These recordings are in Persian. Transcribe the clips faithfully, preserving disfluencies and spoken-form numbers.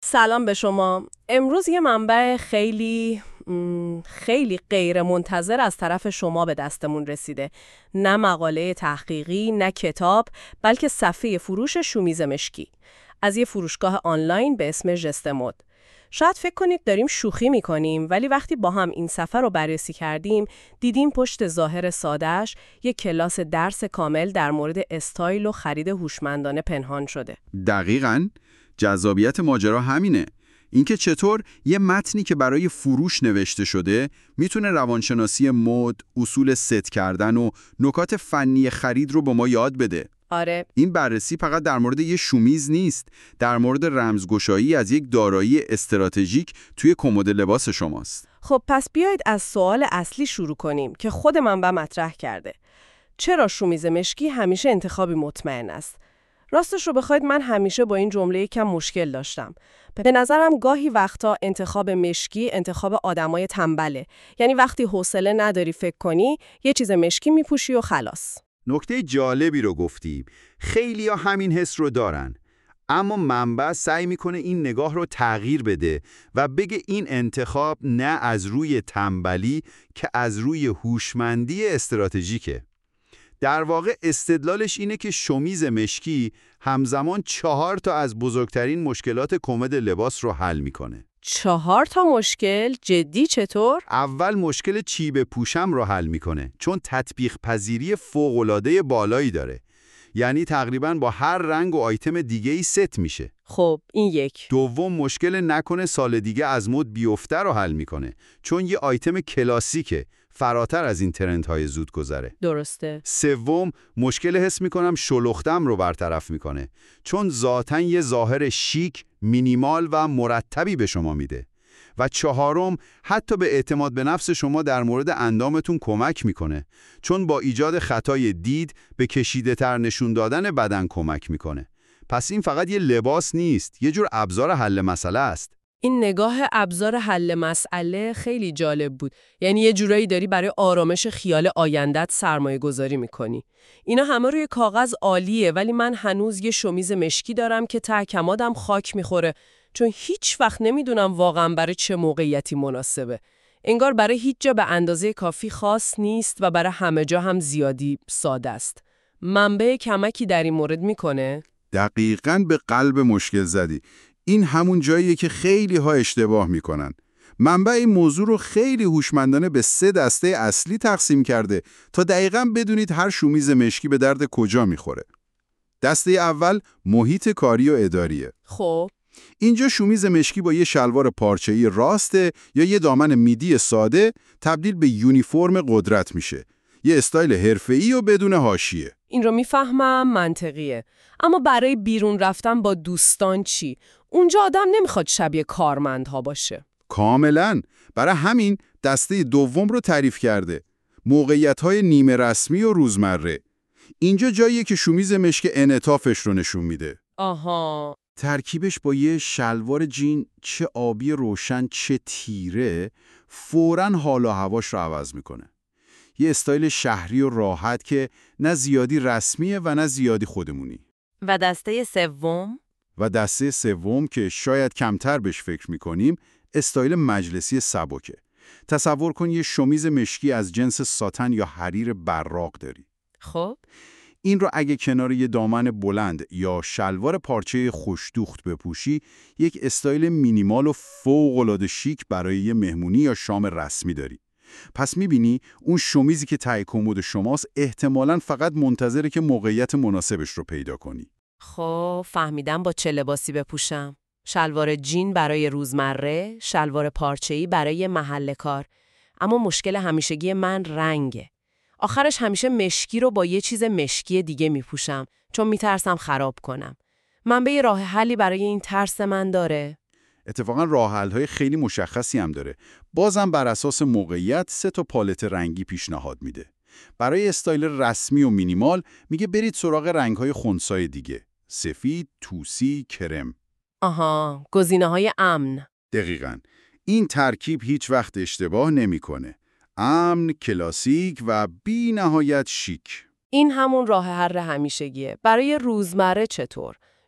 سلام به شما. امروز یه منبع خیلی م، خیلی غیر منتظر از طرف شما به دستمون رسیده. نه مقاله تحقیقی، نه کتاب، بلکه صفحه فروش شومیز مشکی از یه فروشگاه آنلاین به اسم ژستمود. شاید فکر کنید داریم شوخی میکنیم، ولی وقتی با هم این صفحه رو بررسی کردیم، دیدیم پشت ظاهر ساده‌اش یه کلاس درس کامل در مورد استایل و خرید هوشمندانه پنهان شده. دقیقاً. جذابیت ماجرا همینه. اینکه چطور یه متنی که برای فروش نوشته شده میتونه روانشناسی مد، اصول ست کردن و نکات فنی خرید رو به ما یاد بده. آره. این بررسی فقط در مورد یه شومیز نیست، در مورد رمزگشایی از یک دارایی استراتژیک توی کمد لباس شماست. خب پس بیایید از سوال اصلی شروع کنیم که خود منبع مطرح کرده. چرا شومیز مشکی همیشه انتخابی مطمئن است؟ راستش رو بخواید من همیشه با این جمله یکم مشکل داشتم. به نظرم گاهی وقتا انتخاب مشکی انتخاب آدمای تنبله. یعنی وقتی حوصله نداری فکر کنی، یه چیز مشکی میپوشی و خلاص. نکته جالبی رو گفتیم. خیلی‌ها همین حس رو دارن. اما منبع سعی میکنه این نگاه رو تغییر بده و بگه این انتخاب نه از روی تنبلی که از روی هوشمندی استراتژیکه. در واقع استدلالش اینه که شومیز مشکی همزمان چهار تا از بزرگترین مشکلات کمد لباس رو حل میکنه. چهار تا مشکل؟ جدی چطور؟ اول مشکل چی بپوشم رو حل میکنه، چون تطبیق پذیری فوق‌العاده بالایی داره. یعنی تقریباً با هر رنگ و آیتم دیگه‌ای ست میشه. خب این یک. دوم مشکل نکنه سال دیگه از مد بیفته رو حل میکنه، چون یه آیتم کلاسیکه، فراتر از این ترندهای زود گذره. درسته. سوم مشکل حس میکنم شلوختم رو برطرف میکنه، چون ذاتاً یه ظاهر شیک، مینیمال و مرتبی به شما میده. و چهارم حتی به اعتماد به نفس شما در مورد اندامتون کمک میکنه، چون با ایجاد خطای دید به کشیده تر نشون دادن بدن کمک میکنه. پس این فقط یه لباس نیست، یه جور ابزار حل مسئله است. این نگاه ابزار حل مسئله خیلی جالب بود. یعنی یه جورایی داری برای آرامش خیال آیندت سرمایه گذاری میکنی. اینا همه روی کاغذ عالیه، ولی من هنوز یه شومیز مشکی دارم که ته کمادم خاک میخوره، چون هیچ وقت نمیدونم واقعا برای چه موقعیتی مناسبه. انگار برای هیچ جا به اندازه کافی خاص نیست و برای همه جا هم زیادی ساده است. منبع کمکی در این مورد میکنه؟ دقیقاً به قلب مشکل زدی. این همون جاییه که خیلی ها اشتباه میکنن. منبع این موضوع رو خیلی هوشمندانه به سه دسته اصلی تقسیم کرده تا دقیقاً بدونید هر شومیز مشکی به درد کجا میخوره. دسته اول محیط کاری و اداریه. خب اینجا شومیز مشکی با یه شلوار پارچه‌ای راسته یا یه دامن میدی ساده تبدیل به یونیفرم قدرت میشه. یه استایل حرفه‌ای و بدون حاشیه. این رو میفهمم، منطقیه. اما برای بیرون رفتن با دوستان چی؟ اونجا آدم نمیخواد شبیه کارمندها باشه. کاملاً. برای همین دسته دوم رو تعریف کرده. موقعیت‌های نیمه رسمی و روزمره. اینجا جاییه که شومیز مشک انعطافش رو نشون میده. آها. ترکیبش با یه شلوار جین چه آبی روشن چه تیره فوراً حال و هواش رو عوض میکنه. یه استایل شهری و راحت که نه زیادی رسمیه و نه زیادی خودمونی. و دسته سوم؟ و دسته سوم که شاید کمتر بهش فکر میکنیم استایل مجلسی سبکه. تصور کن یه شومیز مشکی از جنس ساتن یا حریر براق داری. خب این رو اگه کنار یه دامن بلند یا شلوار پارچه خوش‌دوخت بپوشی، یک استایل مینیمال و فوق‌العاده شیک برای یه مهمونی یا شام رسمی داری. پس می‌بینی اون شومیزی که ته کمد شماست احتمالاً فقط منتظره که موقعیت مناسبش رو پیدا کنی. خب فهمیدم با چه لباسی بپوشم. شلوار جین برای روزمره، شلوار پارچه‌ای برای محل کار. اما مشکل همیشگی من رنگه. آخرش همیشه مشکی رو با یه چیز مشکی دیگه میپوشم، چون میترسم خراب کنم. منبع راه حلی برای این ترس من داره؟ اتفاقا راه حل‌های خیلی مشخصی هم داره. بازم بر اساس موقعیت سه تا پالت رنگی پیشنهاد میده. برای استایل رسمی و مینیمال میگه برید سراغ رنگ‌های خنثی دیگه. سفید، توسی، کرم. آها، گزینه‌های امن. دقیقاً. این ترکیب هیچ وقت اشتباه نمیکنه. امن، کلاسیک و بی نهایت شیک. این همون راه حل همیشگیه. برای روزمره چطور؟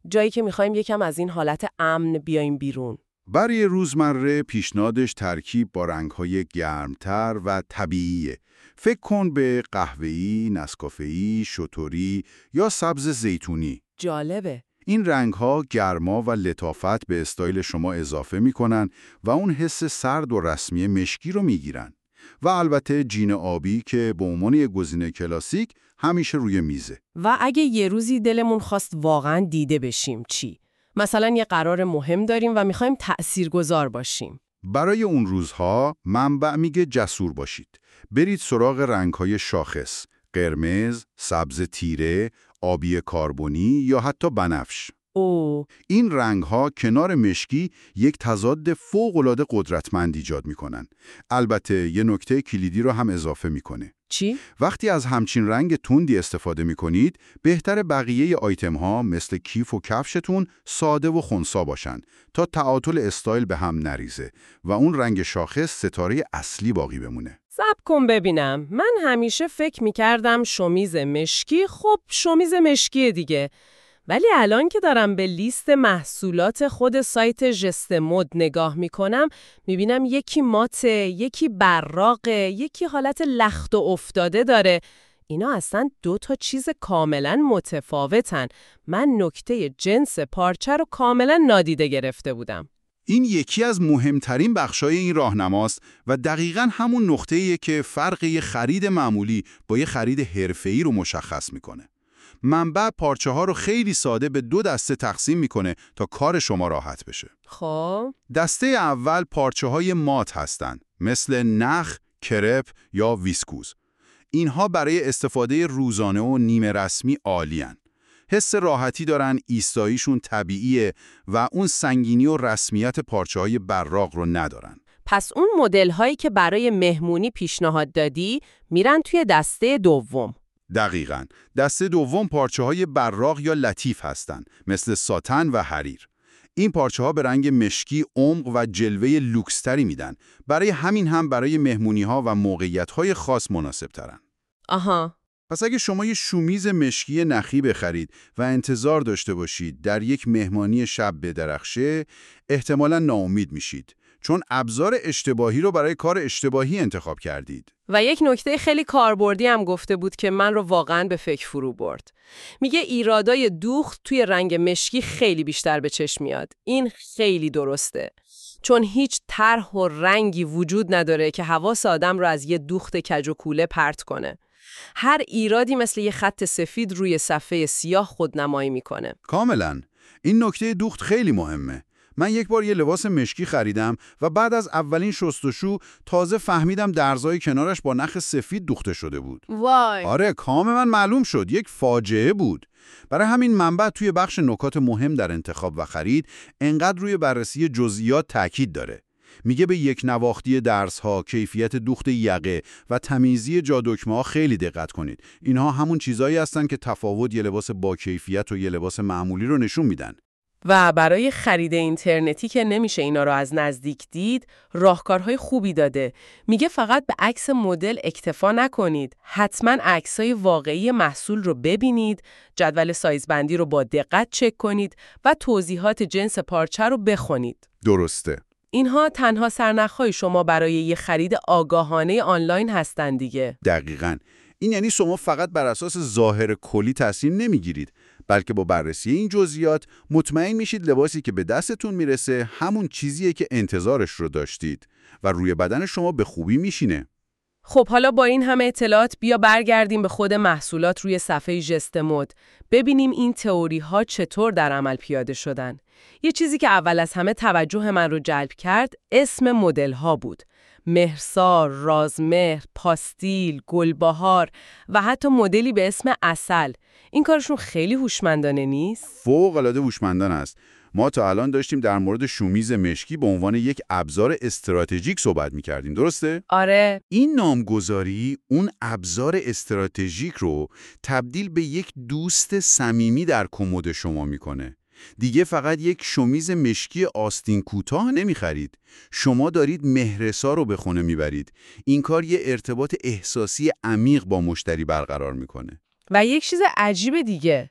جایی که میخوایم یکم از این حالت امن بیایم بیرون. برای روزمره پیشنهادش ترکیب با رنگ‌های گرمتر و طبیعیه. فکر کن به قهوه‌ای، نسکافه‌ای، شتری یا سبز زیتونی. جالبه. این رنگ‌ها گرما و لطافت به استایل شما اضافه می‌کنن و اون حس سرد و رسمی مشکی رو می‌گیرن. و البته جین آبی که به عنوان یک گزینه کلاسیک همیشه روی میزه. و اگه یه روزی دلمون خواست واقعاً دیده بشیم چی؟ مثلا یه قرار مهم داریم و می‌خوایم تأثیرگذار باشیم. برای اون روزها منبع میگه جسور باشید. برید سراغ رنگ‌های شاخص، قرمز، سبز تیره، آبی کربنی یا حتی بنفش. او این رنگ‌ها کنار مشکی یک تضاد فوق‌العاده قدرتمند ایجاد می‌کنن. البته یه نکته کلیدی رو هم اضافه می‌کنه. چی؟ وقتی از همچین رنگ تندی استفاده می‌کنید، بهتر بقیه آیتم‌ها مثل کیف و کفشتون ساده و خنثی باشن تا تعادل استایل به هم نریزه و اون رنگ شاخص ستاره اصلی باقی بمونه. صبر کن ببینم. من همیشه فکر می‌کردم شمیز مشکی، خب شمیز مشکی دیگه. ولی الان که دارم به لیست محصولات خود سایت ژست مد نگاه میکنم میبینم یکی ماته، یکی براقه، یکی حالت لخت و افتاده داره. اینا اصلا دو تا چیز کاملا متفاوتن. من نکته جنس پارچه رو کاملا نادیده گرفته بودم. این یکی از مهمترین بخشای این راهنماست و دقیقاً همون نقطه‌ایه که فرق یه خرید معمولی با یه خرید حرفه‌ای رو مشخص میکنه. منبع پارچه ها رو خیلی ساده به دو دسته تقسیم میکنه تا کار شما راحت بشه. خب دسته اول پارچه های مات هستن، مثل نخ، کرپ یا ویسکوز. اینها برای استفاده روزانه و نیمه رسمی عالی‌اند. حس راحتی دارن، ایستاییشون طبیعیه و اون سنگینی و رسمیت پارچه های براق رو ندارن. پس اون مدل هایی که برای مهمونی پیشنهاد دادی میرن توی دسته دوم. دقیقاً. دسته دوم پارچه های براق یا لطیف هستن، مثل ساتن و حریر. این پارچه ها به رنگ مشکی عمق و جلوه لوکس‌تری میدن. برای همین هم برای مهمونی ها و موقعیت های خاص مناسب ترن. آها. پس اگه شما یه شومیز مشکی نخی بخرید و انتظار داشته باشید در یک مهمانی شب بدرخشه، احتمالاً ناامید میشید. چون ابزار اشتباهی رو برای کار اشتباهی انتخاب کردید. و یک نکته خیلی کاربردی هم گفته بود که من رو واقعاً به فکر فرو برد. میگه ایرادای دوخت توی رنگ مشکی خیلی بیشتر به چشم میاد. این خیلی درسته. چون هیچ طرح و رنگی وجود نداره که حواس آدم رو از یه دوخت کج و کوله پرت کنه. هر ایرادی مثل یه خط سفید روی صفحه سیاه خودنمایی میکنه. کاملاً. این نکته دوخت خیلی مهمه. من یک بار یه لباس مشکی خریدم و بعد از اولین شستشو تازه فهمیدم درزای کنارش با نخ سفید دوخته شده بود. وای. آره، کام من معلوم شد. یک فاجعه بود. برای همین منبع توی بخش نکات مهم در انتخاب و خرید انقدر روی بررسی جزئیات تاکید داره. میگه به یک نواختی درس‌ها، کیفیت دوخت یقه و تمیزی جا دکمه‌ها خیلی دقت کنید. اینها همون چیزایی هستن که تفاوت یه لباس با کیفیت و یه لباس معمولی رو نشون میدن. و برای خرید اینترنتی که نمیشه اینا رو از نزدیک دید، راهکارهای خوبی داده. میگه فقط به عکس مدل اکتفا نکنید. حتما عکسای واقعی محصول رو ببینید، جدول سایزبندی رو با دقت چک کنید و توضیحات جنس پارچه رو بخونید. درسته. اینها تنها سرنخ‌های شما برای یه خرید آگاهانه آنلاین هستن دیگه. دقیقاً. این یعنی شما فقط بر اساس ظاهر کلی تصمیم نمیگیرید، بلکه با بررسی این جزئیات مطمئن میشید لباسی که به دستتون میرسه همون چیزیه که انتظارش رو داشتید و روی بدن شما به خوبی میشینه. خب حالا با این همه اطلاعات بیا برگردیم به خود محصولات روی صفحه ژست مد. ببینیم این تئوری ها چطور در عمل پیاده شدن. یه چیزی که اول از همه توجه من رو جلب کرد اسم مدل ها بود. مهرسار، رازمهر، پاستیل، گلبهار و حتی مدلی به اسم عسل. این کارشون خیلی هوشمندانه نیست؟ فوق‌العاده هوشمندانه است. ما تا الان داشتیم در مورد شومیز مشکی به عنوان یک ابزار استراتژیک صحبت می‌کردیم، درسته؟ آره. این نامگذاری اون ابزار استراتژیک رو تبدیل به یک دوست صمیمی در کمد شما می‌کنه. دیگه فقط یک شومیز مشکی آستین کوتاه نمی‌خرید. شما دارید مهرسا رو به خونه میبرید. این کار یه ارتباط احساسی عمیق با مشتری برقرار می‌کنه. و یک چیز عجیب دیگه،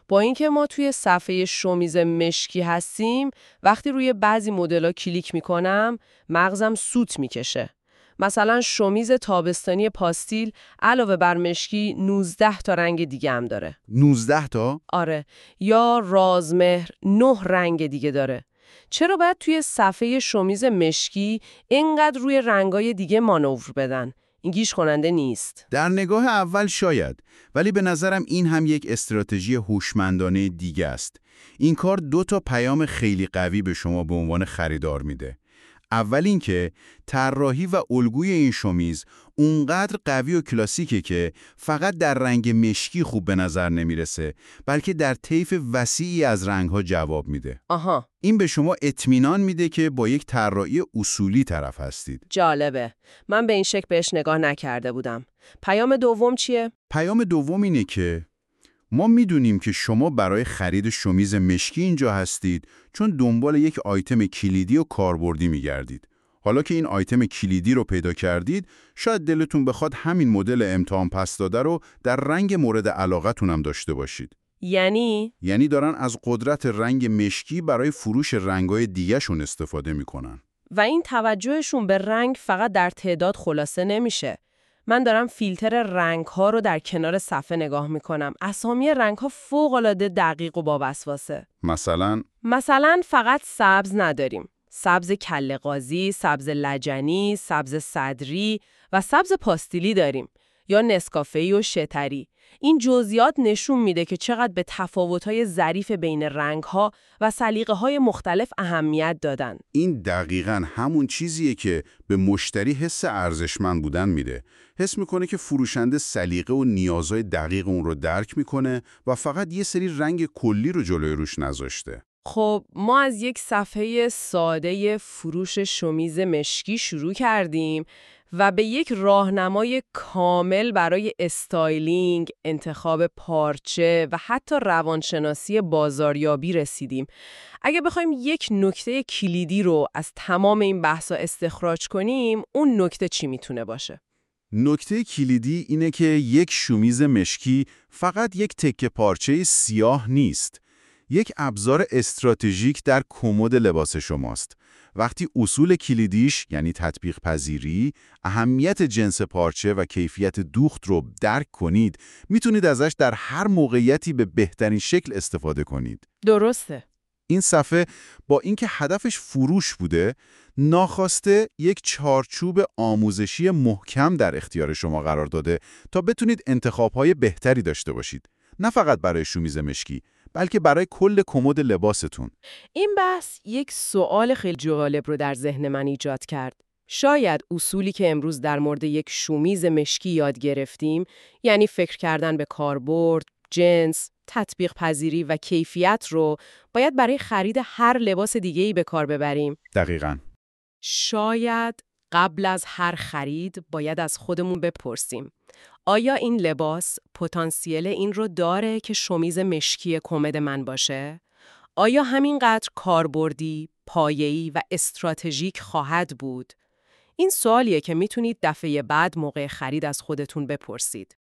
با اینکه ما توی صفحه شومیز مشکی هستیم، وقتی روی بعضی مدل‌ها کلیک میکنم مغزم سوت میکشه. مثلا شومیز تابستانی پاستیل علاوه بر مشکی نوزده تا رنگ دیگه هم داره. نوزده تا؟ آره. یا رازمهر نه رنگ دیگه داره. چرا باید توی صفحه شومیز مشکی اینقدر روی رنگای دیگه مانور بدن؟ این گیج کننده نیست. در نگاه اول شاید، ولی به نظرم این هم یک استراتژی هوشمندانه دیگه است. این کار دو تا پیام خیلی قوی به شما به عنوان خریدار میده. اول اینکه طراحی و الگوی این شومیز اونقدر قوی و کلاسیکه که فقط در رنگ مشکی خوب به نظر نمیرسه، بلکه در طیف وسیعی از رنگ‌ها جواب میده. آها. این به شما اطمینان میده که با یک طراحی اصولی طرف هستید. جالبه. من به این شکل بهش نگاه نکرده بودم. پیام دوم چیه؟ پیام دوم اینه که ما میدونیم که شما برای خرید شومیز مشکی اینجا هستید چون دنبال یک آیتم کلیدی و کاربردی میگردید. حالا که این آیتم کلیدی رو پیدا کردید، شاید دلتون بخواد همین مدل امتحان پس داده رو در رنگ مورد علاقتون هم داشته باشید. یعنی؟ یعنی دارن از قدرت رنگ مشکی برای فروش رنگ‌های دیگه‌شون استفاده میکنن. و این توجهشون به رنگ فقط در تعداد خلاصه نمیشه. من دارم فیلتر رنگ‌ها رو در کنار صفحه نگاه میکنم. اسامی رنگ‌ها فوق‌العاده دقیق و با وسواسه. مثلا مثلا فقط سبز نداریم. سبز کله قاضی، سبز لجنی، سبز صدری و سبز پاستیلی داریم. یا نسکافه‌ای و شتری. این جزئیات نشون میده که چقدر به تفاوت‌های ظریف بین رنگ‌ها و سلیقه‌های مختلف اهمیت دادن. این دقیقاً همون چیزیه که به مشتری حس ارزشمند بودن میده. حس میکنه که فروشنده سلیقه و نیازهای دقیق اون رو درک میکنه و فقط یه سری رنگ کلی رو جلوی روش نذاشته. خب ما از یک صفحه ساده فروش شومیز مشکی شروع کردیم و به یک راهنمای کامل برای استایلینگ، انتخاب پارچه و حتی روانشناسی بازاریابی رسیدیم. اگه بخوایم یک نکته کلیدی رو از تمام این بحثا استخراج کنیم، اون نکته چی میتونه باشه؟ نکته کلیدی اینه که یک شومیز مشکی فقط یک تکه پارچه سیاه نیست. یک ابزار استراتژیک در کمد لباس شماست. وقتی اصول کلیدیش یعنی تطبیق پذیری، اهمیت جنس پارچه و کیفیت دوخت رو درک کنید، میتونید ازش در هر موقعیتی به بهترین شکل استفاده کنید. درسته. این صفحه با اینکه هدفش فروش بوده، ناخواسته یک چارچوب آموزشی محکم در اختیار شما قرار داده تا بتونید انتخاب‌های بهتری داشته باشید. نه فقط برای شومیز مشکی، بلکه برای کل کمد لباستون. این بحث یک سوال خیلی جالب رو در ذهن من ایجاد کرد. شاید اصولی که امروز در مورد یک شومیز مشکی یاد گرفتیم، یعنی فکر کردن به کاربرد، جنس، تطبیق پذیری و کیفیت رو باید برای خرید هر لباس دیگه‌ای به کار ببریم. دقیقاً. شاید قبل از هر خرید باید از خودمون بپرسیم: آیا این لباس پتانسیل این رو داره که شومیز مشکی کمد من باشه؟ آیا همینقدر کاربردی، پایه‌ای و استراتژیک خواهد بود؟ این سوالیه که میتونید دفعه بعد موقع خرید از خودتون بپرسید.